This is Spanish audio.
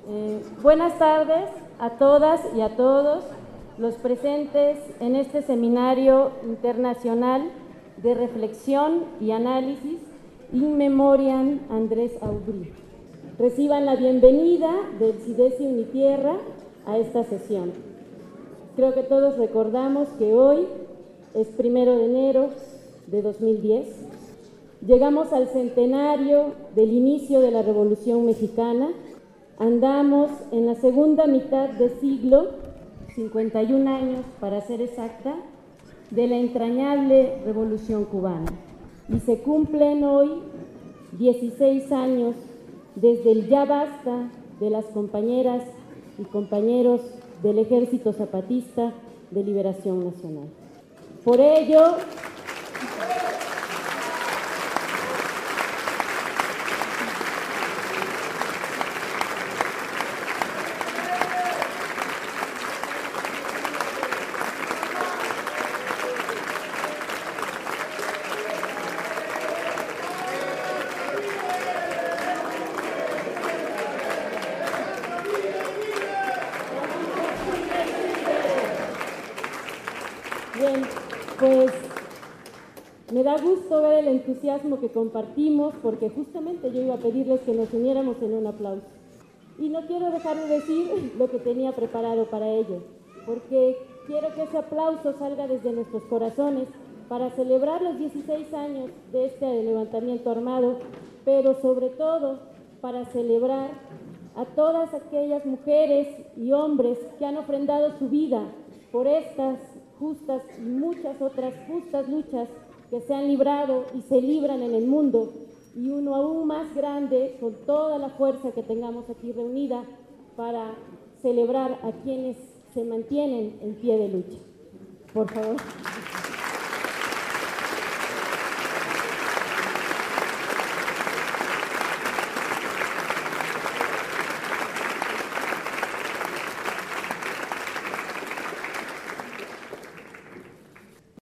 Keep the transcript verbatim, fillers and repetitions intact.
Eh, buenas tardes a todas y a todos los presentes en este seminario internacional de reflexión y análisis In Memoriam Andrés Aubry. Reciban la bienvenida del SIDESI Unitierra a esta sesión. Creo que todos recordamos que hoy es primero de enero de dos mil diez. Llegamos al centenario del inicio de la Revolución Mexicana. Andamos en la segunda mitad de siglo, cincuenta y un años para ser exacta, de la entrañable Revolución Cubana. Y se cumplen hoy dieciséis años desde el ya basta de las compañeras y compañeros del Ejército Zapatista de Liberación Nacional. Por ello, bien, pues me da gusto ver el entusiasmo que compartimos, porque justamente yo iba a pedirles que nos uniéramos en un aplauso. Y no quiero dejar de decir lo que tenía preparado para ello, porque quiero que ese aplauso salga desde nuestros corazones para celebrar los dieciséis años de este levantamiento armado, pero sobre todo para celebrar a todas aquellas mujeres y hombres que han ofrendado su vida por estas justas y muchas otras justas luchas que se han librado y se libran en el mundo, y uno aún más grande con toda la fuerza que tengamos aquí reunida para celebrar a quienes se mantienen en pie de lucha. Por favor.